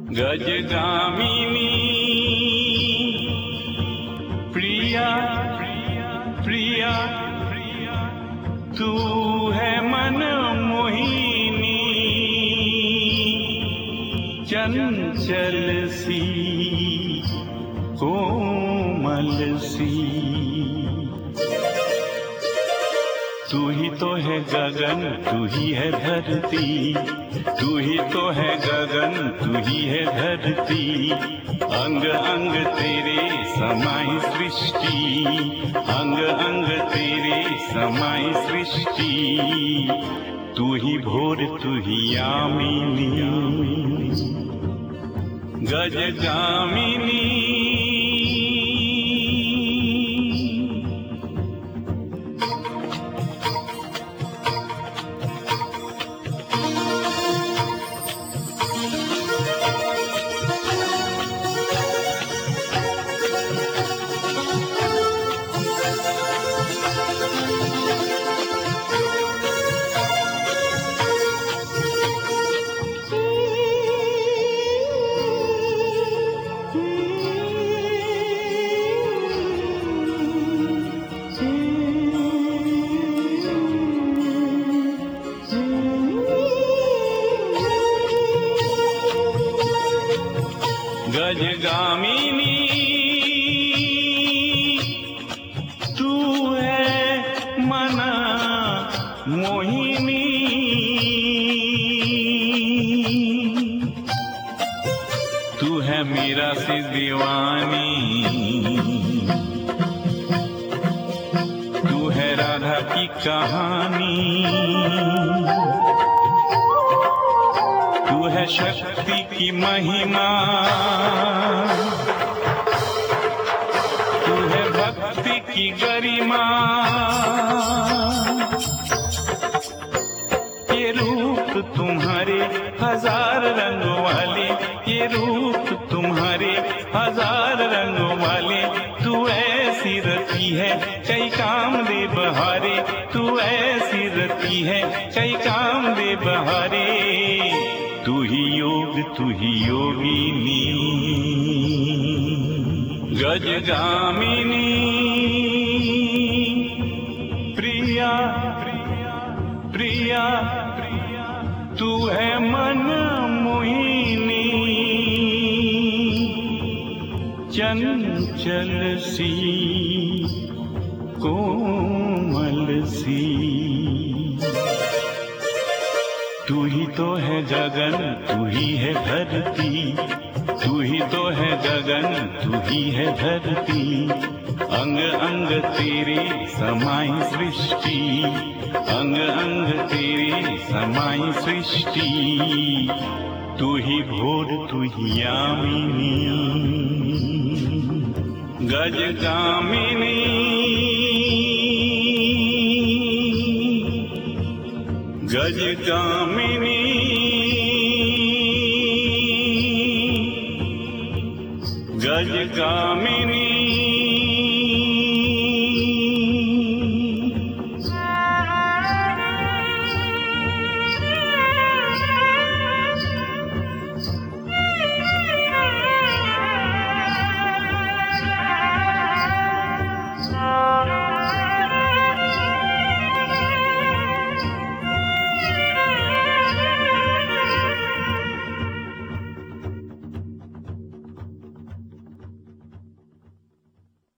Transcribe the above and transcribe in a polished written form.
गजगामिनी प्रिया प्रिया तू है मन मोहिनी, चंचल सी कोमल सी। तू ही तो है गगन, तू ही है धरती, तू ही तो है गगन, तू ही है धरती। अंग अंग तेरे समाई सृष्टि, अंग अंग तेरे समाई सृष्टि। तू ही भोर, तू ही यामिनी, गजगामिनी। गजगामिनी तू है मन मोहिनी, तू है मीरा सी दीवानी, तू है राधा की कहानी। तू है शक्ति की महिमा, तू है भक्ति की गरिमा। ये रूप तुम्हारे हजार रंगों वाले, ये रूप तुम्हारे हजार रंगों वाले। तू ऐसी रती है कई काम दे बहारे, तू ऐसी रती है कई काम दे बहारे। तू ही योग, तू ही योगिनी, गजगामिनी प्रिया प्रिया तू है मन मोहिनी, चंचल सी कोमल सी। तू ही तो है गगन, तू ही है धरती, तू ही तो है गगन, तू ही है धरती। अंग अंग तेरे समाई सृष्टि, अंग अंग तेरे समाई सृष्टि। तू ही भोर, तू ही यामिनी, गजगामिनी। गजगामिनी गजगामिनी।